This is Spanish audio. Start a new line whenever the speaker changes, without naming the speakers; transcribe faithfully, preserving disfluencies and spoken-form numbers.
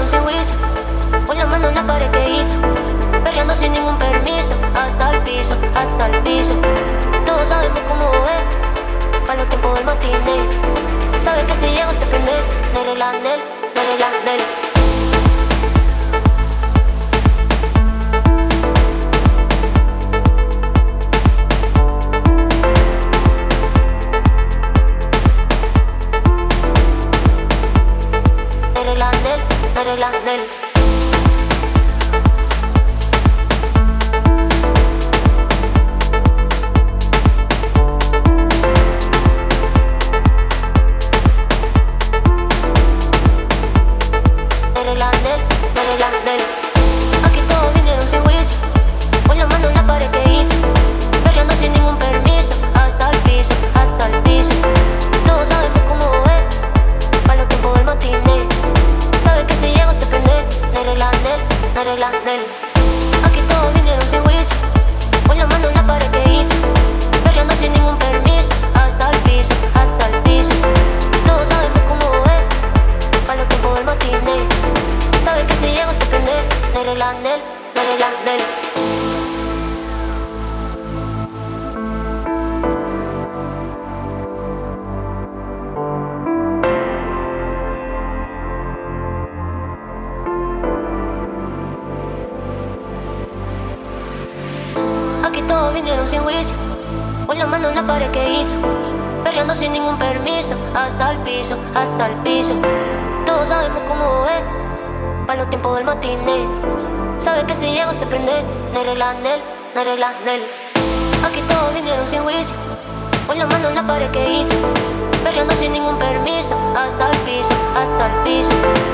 vinieron sin juicio, con la mano en la pared que hizo, perreando sin ningún permiso, hasta el piso, hasta el piso. Todos sabemos cómo es, para los tiempos del matiné. Sabe que si llego se prende, no hay regla en él, no hay regla en él. No regla en él. No regla en él, no regla en él. Aquí todos vinieron sin juicio, con la mano en la pared que hizo, perreando sin ningún permiso, hasta el piso, hasta el piso. Todos sabemos cómo es, para los tiempos del matiné. Sabe que si llego se prende, no hay regla en él, no hay regla en él. Aquí todos vinieron sin juicio, con la mano en la pared que hizo, perreando sin ningún permiso, hasta el piso, hasta el piso. Todos sabemos cómo es, para los tiempos del matiné. Sabe que si llego se prende, no hay regla en él, no hay regla en él. Aquí todos vinieron sin juicio, con la mano en la pared que hizo, perreando sin ningún permiso, hasta el piso, hasta el piso. Todos sabemos cómo es, para los tiempos del matiné. Sabe que si llego se prende, no hay regla en él, no hay regla en él. Aquí todos vinieron sin juicio, con la mano en la pared que hizo, perreando sin ningún permiso, hasta el piso, hasta el piso.